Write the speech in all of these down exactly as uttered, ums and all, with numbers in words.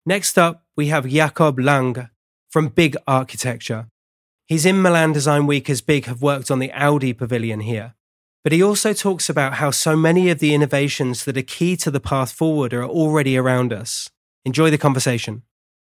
Next up, we have Jakob Lang from Big Architecture. He's in Milan Design Week as Big have worked on the Audi pavilion here. But he also talks about how so many of the innovations that are key to the path forward are already around us. Enjoy the conversation.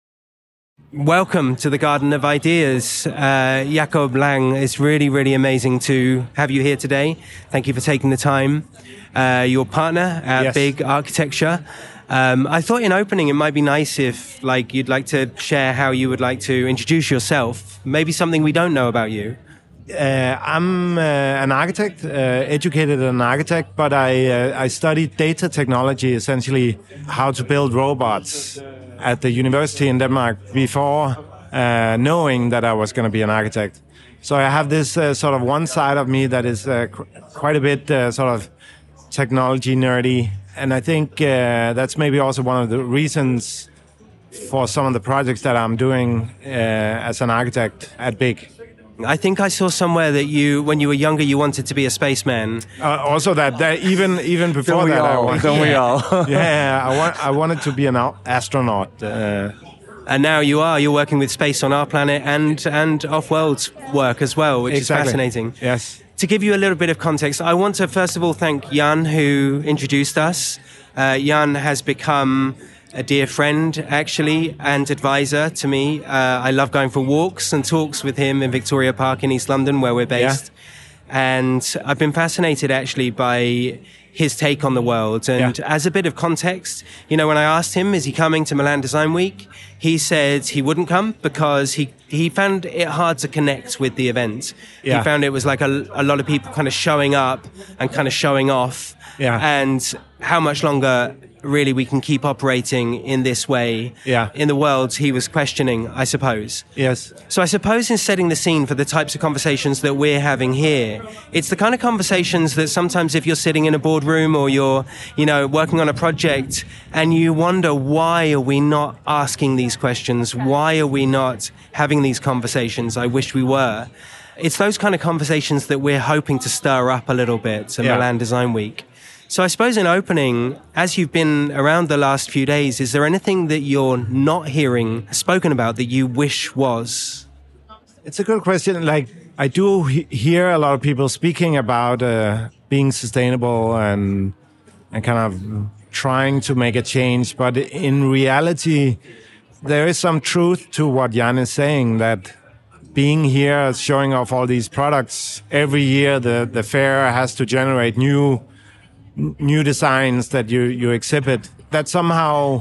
Welcome to the Garden of Ideas. Uh, Jakob Lang, it's really, really amazing to have you here today. Thank you for taking the time. Uh, your partner at yes. Big Architecture. Um, I thought in opening it might be nice if like you'd like to share how you would like to introduce yourself, maybe something we don't know about you. Uh, I'm uh, an architect, uh, educated as an architect, but I uh, I studied data technology, essentially how to build robots at the university in Denmark before uh, knowing that I was going to be an architect. So I have this uh, sort of one side of me that is uh, qu- quite a bit uh, sort of technology nerdy. And I think uh, that's maybe also one of the reasons for some of the projects that I'm doing uh, as an architect at Big. I think I saw somewhere that you, when you were younger, you wanted to be a spaceman. Uh, also, that, that even even before don't that, we all, I wanted, don't we all? yeah, I want I wanted to be an astronaut. Uh, and now you are. You're working with space on our planet and and off-world work as well, which exactly. is fascinating. Yes. To give you a little bit of context, I want to first of all thank Jan, who introduced us. Uh, Jan has become a dear friend, actually, and advisor to me. Uh, I love going for walks and talks with him in Victoria Park in East London, where we're based. Yeah. And I've been fascinated, actually, by his take on the world. And yeah. as a bit of context, you know, when I asked him, is he coming to Milan Design Week? He said he wouldn't come because he, he found it hard to connect with the event. Yeah. He found it was like a, a lot of people kind of showing up and kind of showing off. Yeah. And how much longer really we can keep operating in this way yeah. in the world he was questioning, I suppose. Yes. So I suppose in setting the scene for the types of conversations that we're having here, it's the kind of conversations that sometimes if you're sitting in a boardroom or you're, you know, working on a project and you wonder, why are we not asking these questions? Why are we not having these conversations? I wish we were. It's those kind of conversations that we're hoping to stir up a little bit at yeah. Milan Design Week. So I suppose in opening, as you've been around the last few days, is there anything that you're not hearing spoken about that you wish was? It's a good question. Like, I do he- hear a lot of people speaking about uh, being sustainable and and kind of trying to make a change. But in reality, there is some truth to what Jan is saying, that being here, showing off all these products, every year the, the fair has to generate new new designs that you, you exhibit, that somehow,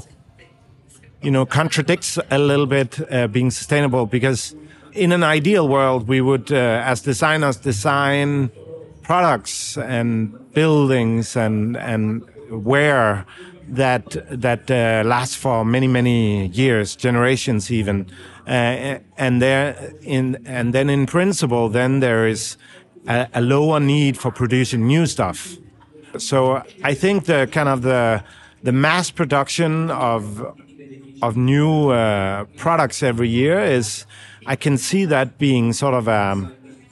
you know, contradicts a little bit uh, being sustainable, because in an ideal world, we would, uh, as designers, design products and buildings and, and wear that, that uh, lasts for many, many years, generations even. Uh, and there in, and then in principle, then there is a, a lower need for producing new stuff. So I think the kind of the the mass production of of new uh, products every year is, I can see that being sort of um,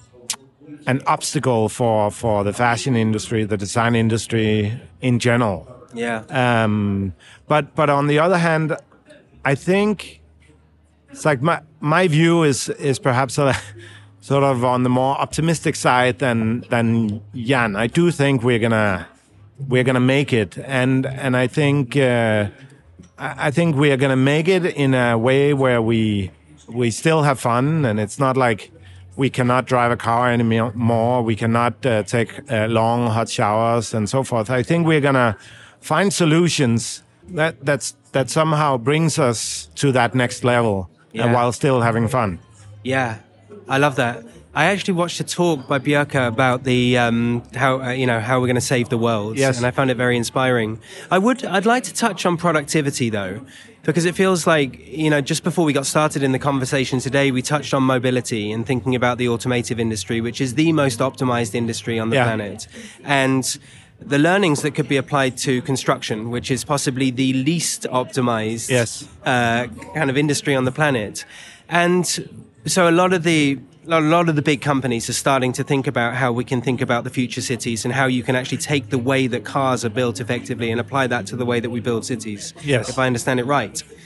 an obstacle for, for the fashion industry, the design industry in general. Yeah. Um, but but on the other hand, I think it's like my my view is is perhaps a, sort of on the more optimistic side than than Jan. I do think we're gonna. We're gonna make it, and and I think uh, I think we are gonna make it in a way where we we still have fun, and it's not like we cannot drive a car anymore. We cannot uh, take uh, long hot showers and so forth. I think we're gonna find solutions that that's that somehow brings us to that next level, yeah. and while still having fun. Yeah, I love that. I actually watched a talk by Björka about the um, how uh, you know how we're going to save the world, yes. and I found it very inspiring. I would I'd like to touch on productivity though, because it feels like, you know, just before we got started in the conversation today, we touched on mobility and thinking about the automotive industry, which is the most optimized industry on the yeah. planet, and the learnings that could be applied to construction, which is possibly the least optimized yes. uh, kind of industry on the planet, and so a lot of the A lot of the big companies are starting to think about how we can think about the future cities and how you can actually take the way that cars are built effectively and apply that to the way that we build cities, yes. if I understand it right.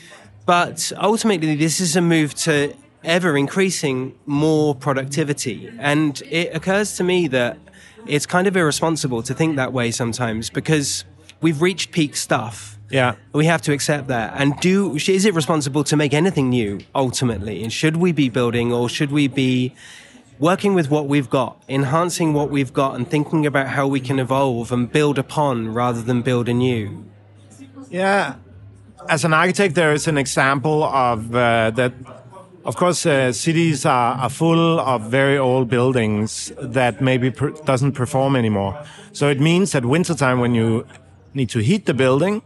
But ultimately, this is a move to ever increasing more productivity. And it occurs to me that it's kind of irresponsible to think that way sometimes, because we've reached peak stuff. Yeah. We have to accept that. And do is it responsible to make anything new, ultimately? And should we be building, or should we be working with what we've got, enhancing what we've got, and thinking about how we can evolve and build upon rather than build anew? Yeah. As an architect, there is an example of uh, that. Of course, uh, cities are, are full of very old buildings that maybe per- doesn't perform anymore. So it means that wintertime, when you need to heat the building,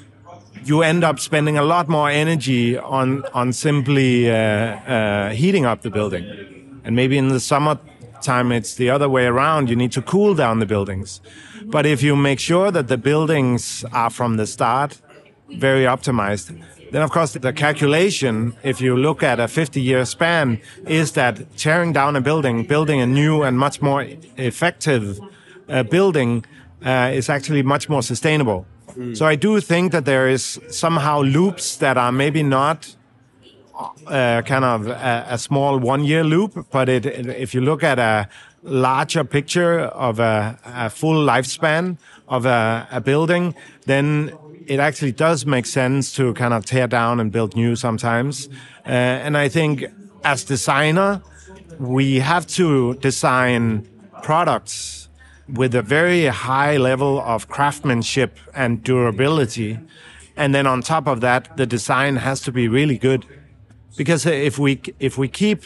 you end up spending a lot more energy on on simply uh, uh, heating up the building. And maybe in the summertime, it's the other way around. You need to cool down the buildings. But if you make sure that the buildings are from the start very optimized, then of course the calculation, if you look at a fifty-year span, is that tearing down a building, building a new and much more effective uh, building uh, is actually much more sustainable. Mm. So I do think that there is somehow loops that are maybe not uh, kind of a, a small one-year loop, but it, it, if you look at a larger picture of a, a full lifespan of a, a building, then it actually does make sense to kind of tear down and build new sometimes. Uh, and I think as designer, we have to design products with a very high level of craftsmanship and durability. And then on top of that, the design has to be really good. Because if we, if we keep,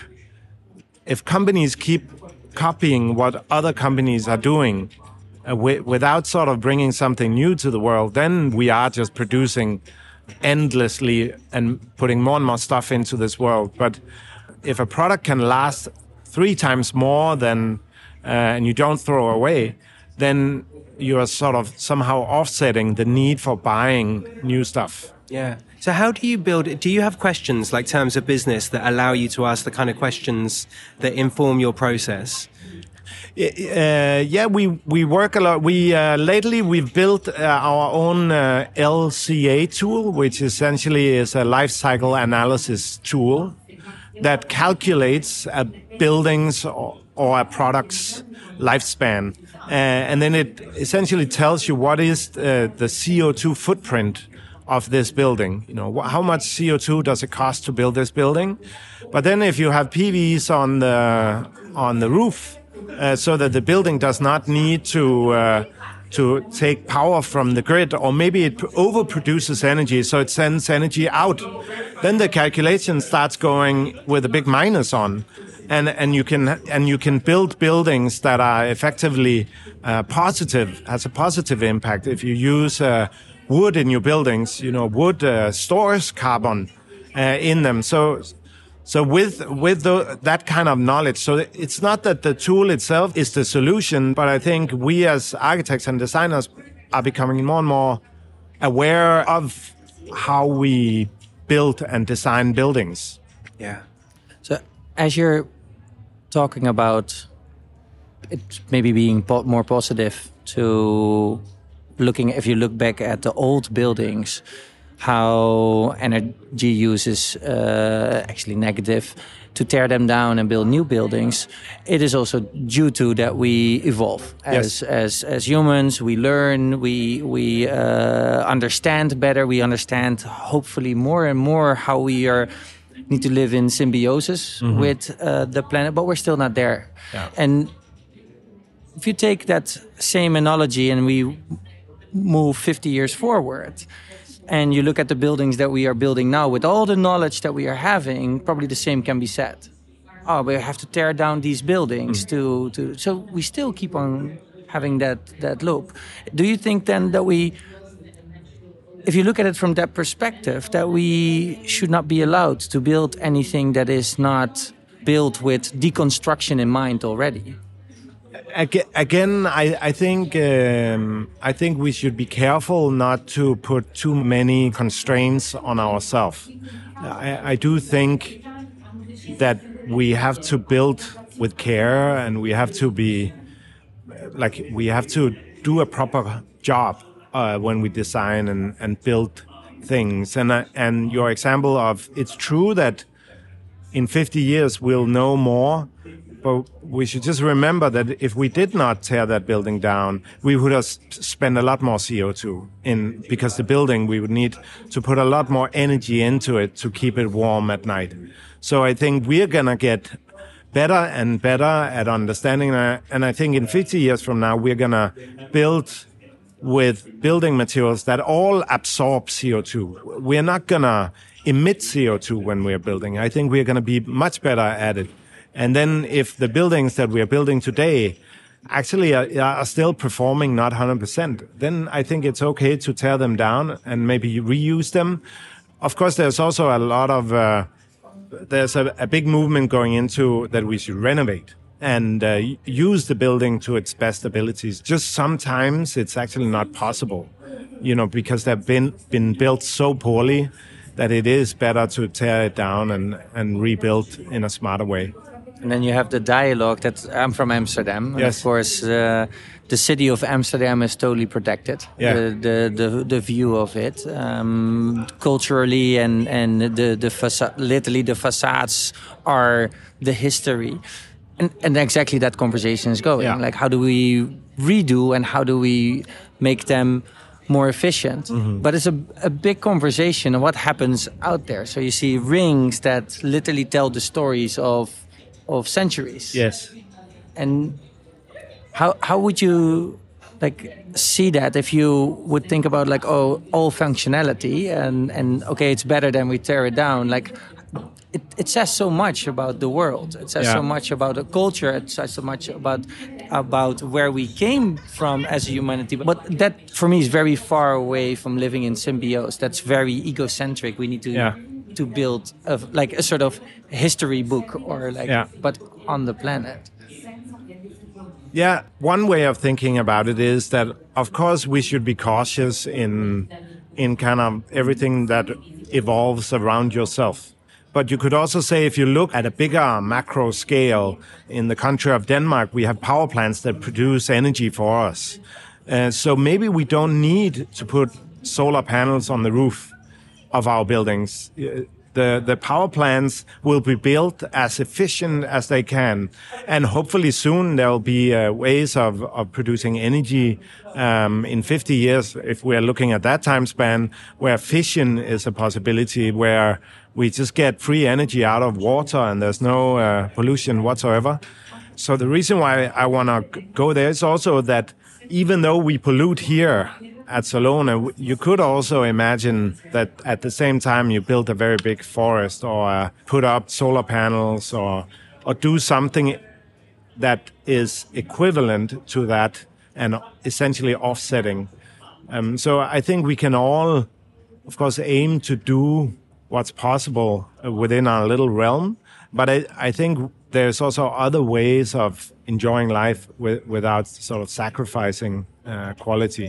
if companies keep copying what other companies are doing, Uh, w- without sort of bringing something new to the world, then we are just producing endlessly and putting more and more stuff into this world. But if a product can last three times more than, uh, and you don't throw away, then you are sort of somehow offsetting the need for buying new stuff. Yeah. So how do you build it? Do you have questions like terms of business that allow you to ask the kind of questions that inform your process? Uh, yeah, we, we work a lot. We uh, lately we've built uh, our own uh, L C A tool, which essentially is a life cycle analysis tool that calculates a building's or, or a product's lifespan, uh, and then it essentially tells you what is uh, the C O two footprint of this building. You know, wh- how much C O two does it cost to build this building? But then if you have P Vs on the on the roof, Uh, so that the building does not need to uh, to take power from the grid, or maybe it overproduces energy, so it sends energy out. Then the calculation starts going with a big minus on, and and you can and you can build buildings that are effectively uh, positive, has a positive impact. If you use uh, wood in your buildings, you know, wood uh, stores carbon uh, in them. So. So with with the, that kind of knowledge, so it's not that the tool itself is the solution, but I think we as architects and designers are becoming more and more aware of how we build and design buildings. Yeah. So as you're talking about it maybe being po- more positive to looking, if you look back at the old buildings, how energy use is uh, actually negative, to tear them down and build new buildings, it is also due to that we evolve as yes. as as humans. We learn, we we uh, understand better. We understand hopefully more and more how we are need to live in symbiosis mm-hmm. with uh, the planet, but we're still not there. Yeah. And if you take that same analogy and we move fifty years forward, and you look at the buildings that we are building now, with all the knowledge that we are having, probably the same can be said. Oh, we have to tear down these buildings mm. to, to... So we still keep on having that, that loop. Do you think then that we... If you look at it from that perspective, that we should not be allowed to build anything that is not built with deconstruction in mind already? Again, I, I think um, I think we should be careful not to put too many constraints on ourselves. I, I do think that we have to build with care, and we have to be like we have to do a proper job uh, when we design and, and build things. And uh, and your example of it's true that in fifty years we'll know more, but we should just remember that if we did not tear that building down, we would have spent a lot more C O two in, because the building, we would need to put a lot more energy into it to keep it warm at night. So I think we're going to get better and better at understanding that. And I think in fifty years from now, we're going to build with building materials that all absorb C O two. We're not going to emit C O two when we're building. I think we're going to be much better at it. And then if the buildings that we are building today actually are, are still performing not one hundred percent, then I think it's okay to tear them down and maybe reuse them. Of course, there's also a lot of, uh, there's a, a big movement going into that we should renovate and uh, use the building to its best abilities. Just sometimes it's actually not possible, you know, because they've been, been built so poorly that it is better to tear it down and, and rebuild in a smarter way. And then you have the dialogue that I'm from Amsterdam. Yes. And of course, uh, the city of Amsterdam is totally protected. Yeah. The, the, the, the view of it. Um, culturally and, and the, the facade, literally the facades are the history. And, and exactly that conversation is going. Yeah. Like, how do we redo and how do we make them more efficient? Mm-hmm. But it's a, a big conversation of what happens out there. So you see rings that literally tell the stories of of centuries. Yes. And how how would you like see that if you would think about like, oh, all functionality and and okay, it's better than we tear it down. Like it, it says so much about the world. It says yeah. so much about the culture. It says so much about about where we came from as a humanity. But that for me is very far away from living in symbiosis. That's very egocentric. We need to yeah. to build a, like a sort of history book or like, yeah. but on the planet. Yeah, one way of thinking about it is that, of course, we should be cautious in in kind of everything that evolves around yourself. But you could also say, if you look at a bigger macro scale, in the country of Denmark, we have power plants that produce energy for us. Uh, so maybe we don't need to put solar panels on the roof of our buildings. The the power plants will be built as efficient as they can, and hopefully soon there will be uh, ways of, of producing energy um, in fifty years, if we are looking at that time span, where fission is a possibility, where we just get free energy out of water and there's no uh, pollution whatsoever. So the reason why I want to go there is also that even though we pollute here at Salona, you could also imagine that at the same time you build a very big forest or uh, put up solar panels or or do something that is equivalent to that and essentially offsetting. Um, so I think we can all, of course, aim to do what's possible within our little realm. But I, I think there's also other ways of enjoying life with, without sort of sacrificing uh, quality.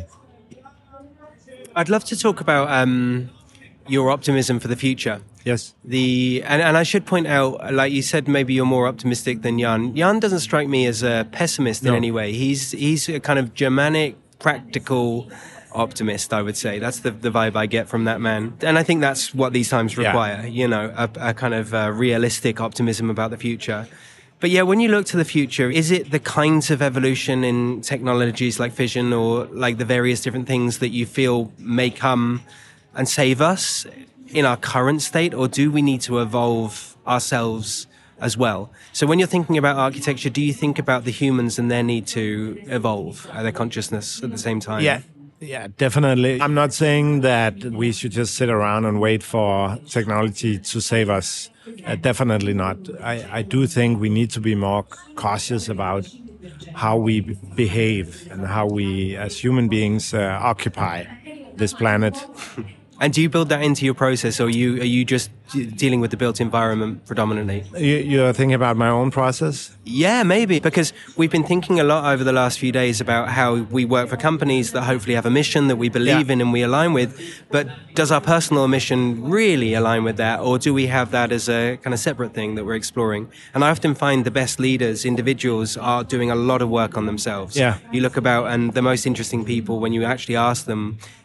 I'd love to talk about um, your optimism for the future. Yes. The and, and I should point out, like you said, maybe you're more optimistic than Jan. Jan doesn't strike me as a pessimist in no. any way. He's he's a kind of Germanic, practical optimist, I would say. That's the, the vibe I get from that man. And I think that's what these times require, yeah. you know, a, a kind of uh, realistic optimism about the future. But yeah, when you look to the future, is it the kinds of evolution in technologies like fission or like the various different things that you feel may come and save us in our current state? Or do we need to evolve ourselves as well? So when you're thinking about architecture, do you think about the humans and their need to evolve, uh, their consciousness at the same time? Yeah. Yeah, definitely. I'm not saying that we should just sit around and wait for technology to save us. Uh, definitely not. I, I do think we need to be more cautious about how we b- behave and how we, as human beings, uh, occupy this planet. And do you build that into your process, or are you are you just dealing with the built environment predominantly? You, you're thinking about my own process? Yeah, maybe, because we've been thinking a lot over the last few days about how we work for companies that hopefully have a mission that we believe yeah. in and we align with. But does our personal mission really align with that, or do we have that as a kind of separate thing that we're exploring? And I often find the best leaders, individuals, are doing a lot of work on themselves. Yeah. You look about, and the most interesting people, when you actually ask them,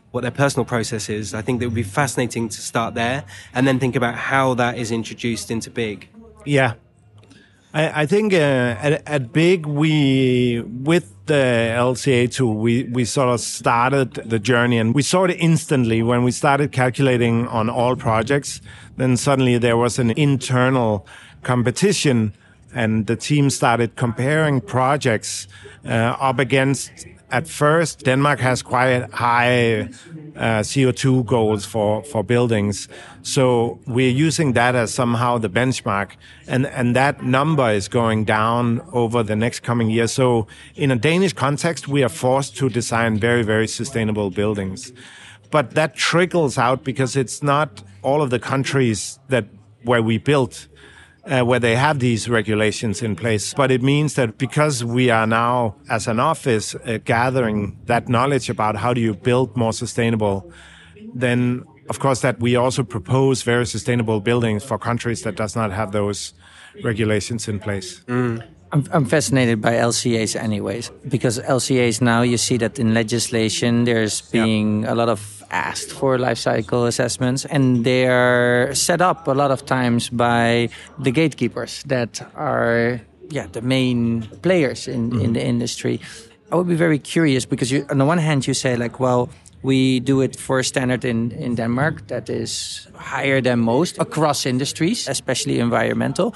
what their personal process is. I think that would be fascinating to start there and then think about how that is introduced into Big. Yeah. I, I think uh, at, at Big, we, with the L C A tool, we, we sort of started the journey, and we saw it instantly when we started calculating on all projects. Then suddenly there was an internal competition, and the team started comparing projects uh, up against. At first, Denmark has quite high uh, C O two goals for, for buildings. So we're using that as somehow the benchmark. And, and that number is going down over the next coming years. So in a Danish context, we are forced to design very, very sustainable buildings. But that trickles out because it's not all of the countries that where we built Uh, where they have these regulations in place. But it means that because we are now, as an office, uh, gathering that knowledge about how do you build more sustainable, then, of course, that we also propose very sustainable buildings for countries that does not have those regulations in place. Mm. I'm, I'm fascinated by L C As anyways, because L C As now, you see that in legislation, there's being yeah. a lot of asked for life cycle assessments, and they are set up a lot of times by the gatekeepers that are yeah the main players in, mm-hmm. in the industry. I would be very curious because you, on the one hand you say like, well, we do it for a standard in, in Denmark that is higher than most across industries, especially environmental.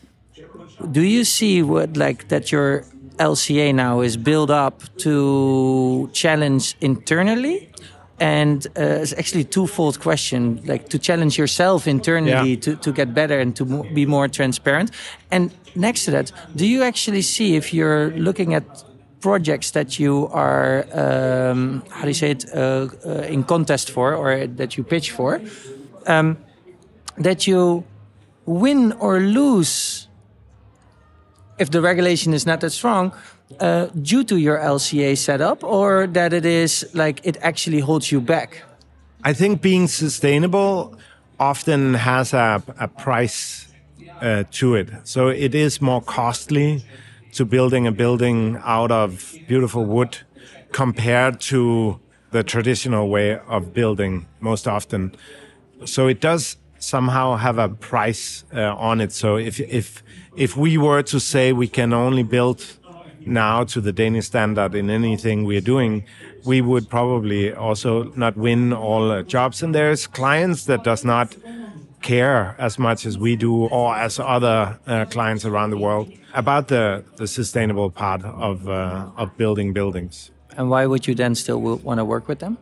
Do you see what like that your L C A now is built up to challenge internally? And uh, it's actually a twofold question, like to challenge yourself internally yeah. to, to get better and to mo- be more transparent. And next to that, do you actually see if you're looking at projects that you are, um, how do you say it, uh, uh, in contest for or that you pitch for, um, that you win or lose if the regulation is not that strong, uh, due to your L C A setup, or that it is like it actually holds you back? I think being sustainable often has a, a price uh, to it. So it is more costly to building a building out of beautiful wood compared to the traditional way of building most often. So it does somehow have a price uh, on it. So if if if we were to say we can only build now to the Danish standard in anything we're doing, we would probably also not win all uh, jobs. And there's clients that does not care as much as we do, or as other uh, clients around the world, about the, the sustainable part of uh, of building buildings. And why would you then still want to work with them?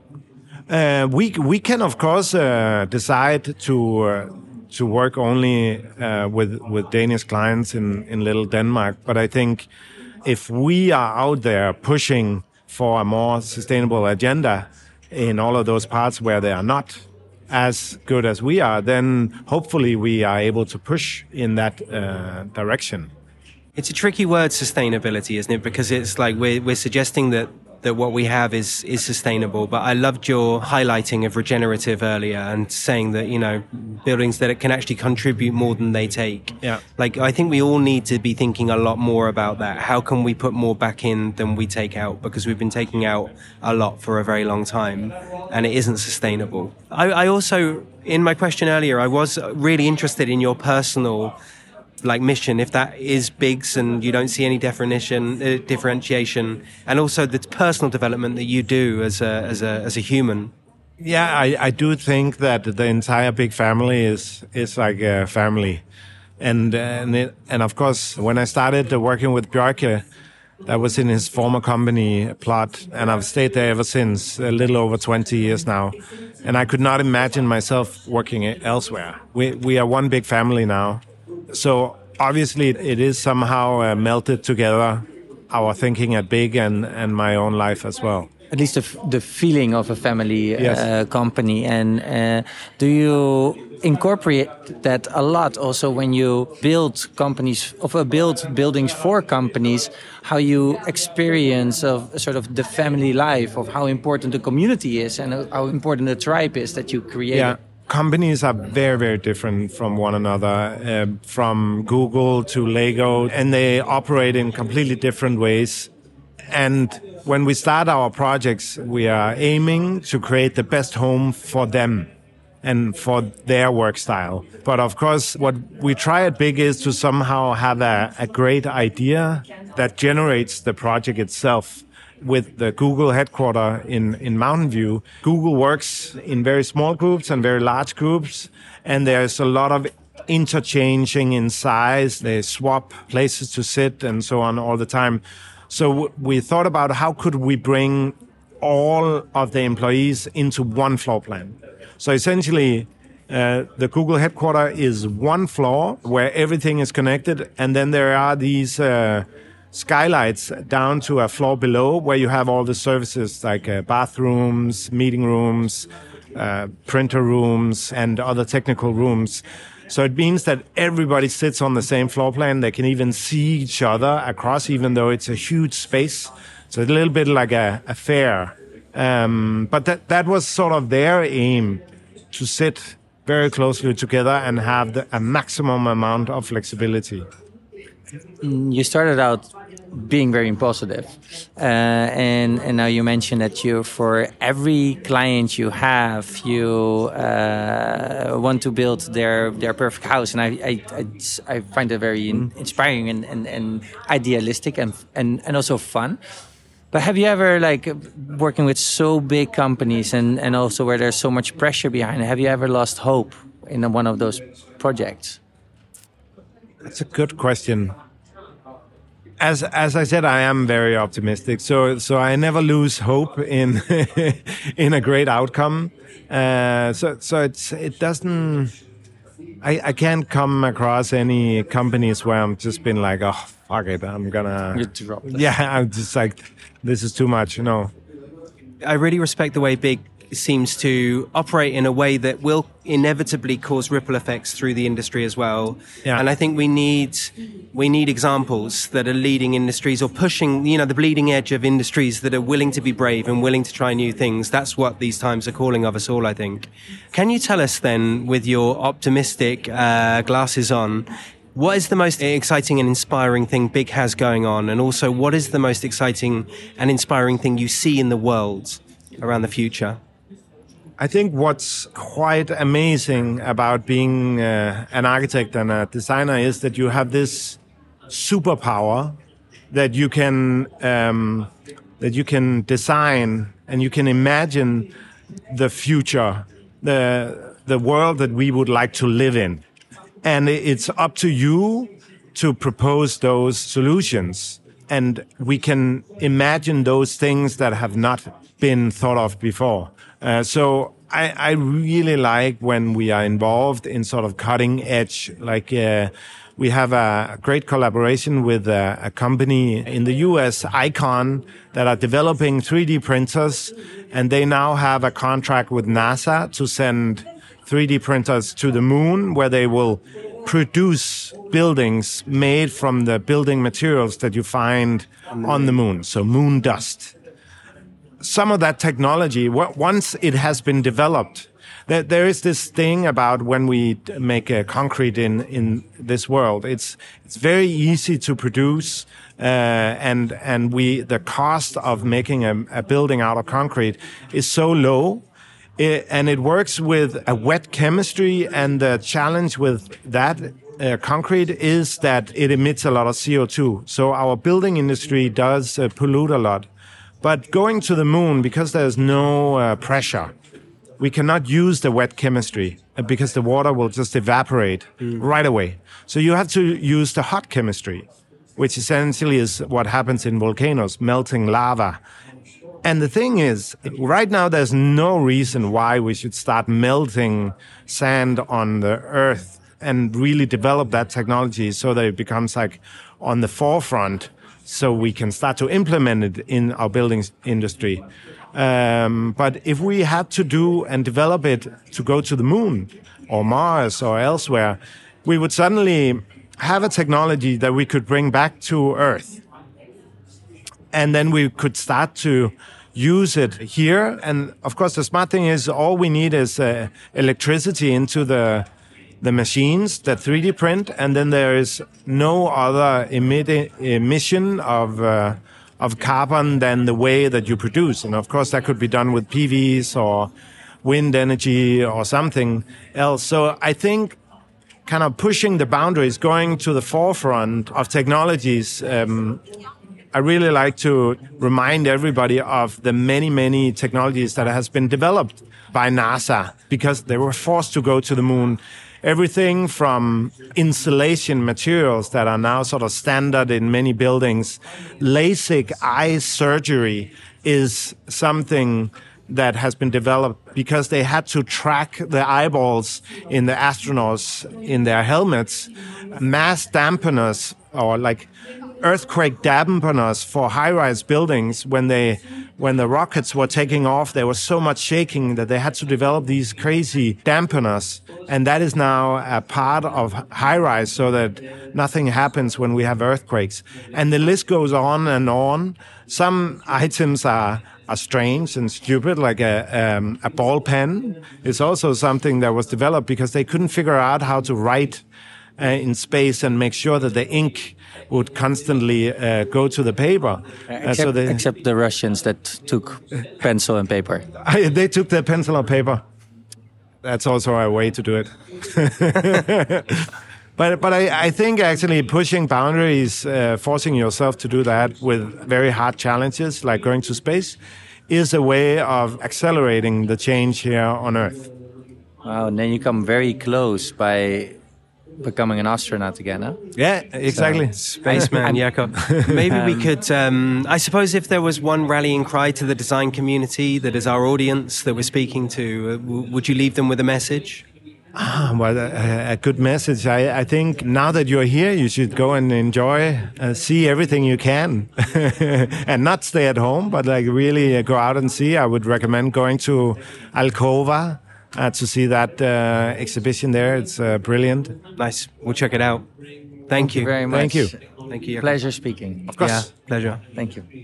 Uh, we we can of course uh, decide to uh, to work only uh, with with Danish clients in in Little Denmark, but I think if we are out there pushing for a more sustainable agenda in all of those parts where they are not as good as we are, then hopefully we are able to push in that uh, direction. It's a tricky word, sustainability, isn't it? Because it's like we're we're suggesting that that what we have is is sustainable. But I loved your highlighting of regenerative earlier and saying that, you know, buildings that it can actually contribute more than they take. Yeah. Like, I think we all need to be thinking a lot more about that. How can we put more back in than we take out? Because we've been taking out a lot for a very long time, and it isn't sustainable. I, I also, in my question earlier, I was really interested in your personal like mission, if that is Big's and you don't see any definition, uh, differentiation, and also the personal development that you do as a as a as a human. Yeah, I, I do think that the entire Big family is is like a family, and and it, and of course when I started working with Bjarke, that was in his former company Plot, and I've stayed there ever since, a little over twenty years now, and I could not imagine myself working elsewhere. We we are one big family now. So obviously it is somehow uh, melted together, our thinking at Big and, and my own life as well. At least the, f- the feeling of a family yes. uh, company. And uh, do you incorporate that a lot also when you build companies, of uh, build buildings for companies, how you experience of sort of the family life, of how important the community is and how important the tribe is that you create? Yeah. Companies are very, very different from one another, uh, from Google to Lego, and they operate in completely different ways. And when we start our projects, we are aiming to create the best home for them and for their work style. But of course, what we try at Big is to somehow have a, a great idea that generates the project itself. With the Google headquarters in, in Mountain View, Google works in very small groups and very large groups, and there's a lot of interchanging in size. They swap places to sit and so on all the time. So we thought about how could we bring all of the employees into one floor plan. So essentially, uh, the Google headquarters is one floor where everything is connected, and then there are these uh, skylights down to a floor below where you have all the services like uh, bathrooms, meeting rooms, uh, printer rooms, and other technical rooms. So it means that everybody sits on the same floor plan. They can even see each other across, even though it's a huge space. So it's a little bit like a, a fair. Um, but that, that was sort of their aim, to sit very closely together and have the, a maximum amount of flexibility. You started out being very positive, uh, and and now you mentioned that you, for every client you have, you uh, want to build their their perfect house, and I I, I, I find it very inspiring and, and, and idealistic and and and also fun. But have you ever, like, working with so big companies and and also where there's so much pressure behind it, have you ever lost hope in one of those projects? That's a good question. As as I said, I am very optimistic, so so I never lose hope in in a great outcome. Uh, so so it's it doesn't. I, I can't come across any companies where I'm just been like, oh fuck it, I'm gonna. You drop this. Yeah, I'm just like, this is too much. You know. I really respect the way Big seems to operate in a way that will inevitably cause ripple effects through the industry as well. Yeah. And I think we need we need examples that are leading industries or pushing, you know, the bleeding edge of industries that are willing to be brave and willing to try new things. That's what these times are calling of us all, I think. Can you tell us then, with your optimistic uh, glasses on, what is the most exciting and inspiring thing Big has going on? And also, what is the most exciting and inspiring thing you see in the world around the future? I think what's quite amazing about being uh, an architect and a designer is that you have this superpower that you can um, that you can design and you can imagine the future, the the world that we would like to live in, and it's up to you to propose those solutions, and we can imagine those things that have not been thought of before. Uh, so I, I really like when we are involved in sort of cutting edge. Like uh, we have a great collaboration with a, a company in the U S, Icon, that are developing three D printers, and they now have a contract with NASA to send three D printers to the moon, where they will produce buildings made from the building materials that you find on the moon, so moon dust. Some of that technology, once it has been developed, there, there is this thing about when we make a concrete in, in this world. It's it's very easy to produce, uh, and and we the cost of making a, a building out of concrete is so low, it, and it works with a wet chemistry. And the challenge with that uh, concrete is that it emits a lot of C O two. So our building industry does uh, pollute a lot. But going to the moon, because there's no uh, pressure, we cannot use the wet chemistry because the water will just evaporate mm. right away. So you have to use the hot chemistry, which essentially is what happens in volcanoes, melting lava. And the thing is, right now there's no reason why we should start melting sand on the earth and really develop that technology so that it becomes like on the forefront, so we can start to implement it in our building industry. Um, but if we had to do and develop it to go to the moon or Mars or elsewhere, we would suddenly have a technology that we could bring back to Earth. And then we could start to use it here. And of course, the smart thing is all we need is uh, electricity into the the machines that three D print, and then there is no other emit- emission of uh, of carbon than the way that you produce. And of course, that could be done with P Vs or wind energy or something else. So I think kind of pushing the boundaries, going to the forefront of technologies. Um, I really like to remind everybody of the many, many technologies that has been developed by NASA because they were forced to go to the moon. Everything from insulation materials that are now sort of standard in many buildings. LASIK eye surgery is something that has been developed because they had to track the eyeballs in the astronauts in their helmets. Mass dampeners, or like earthquake dampeners for high-rise buildings, when they when the rockets were taking off, there was so much shaking that they had to develop these crazy dampeners. And that is now a part of high-rise so that nothing happens when we have earthquakes. And the list goes on and on. Some items are are strange and stupid, like a, um, a ball pen is also something that was developed because they couldn't figure out how to write uh, in space and make sure that the ink would constantly uh, go to the paper. Except, uh, so they, except the Russians that took pencil and paper. They took the pencil and paper. That's also a way to do it. But but I, I think actually pushing boundaries, uh, forcing yourself to do that with very hard challenges like going to space, is a way of accelerating the change here on Earth. Wow, and then you come very close by becoming an astronaut again, huh? Yeah, exactly. So, spaceman Jakob. Maybe um, we could, um, I suppose if there was one rallying cry to the design community that is our audience that we're speaking to, uh, w- would you leave them with a message? Ah, well, a, a good message. I, I think now that you're here, you should go and enjoy, uh, see everything you can, and not stay at home, but like really uh, go out and see. I would recommend going to Alcova uh, to see that uh, exhibition there. It's uh, brilliant. Nice. We'll check it out. Thank, Thank you. you very much. Thank you. Thank you. Jakob. Pleasure speaking. Of course. Yeah, pleasure. Thank you.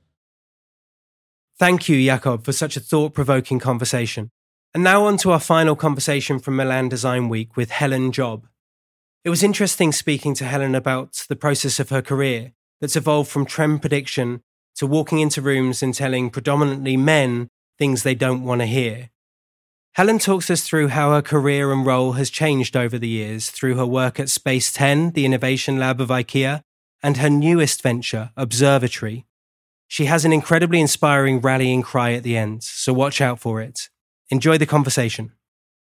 Thank you, Jakob, for such a thought-provoking conversation. And now on to our final conversation from Milan Design Week with Helen Job. It was interesting speaking to Helen about the process of her career that's evolved from trend prediction to walking into rooms and telling predominantly men things they don't want to hear. Helen talks us through how her career and role has changed over the years through her work at Space ten, the innovation lab of IKEA, and her newest venture, Observatory. She has an incredibly inspiring rallying cry at the end, so watch out for it. Enjoy the conversation.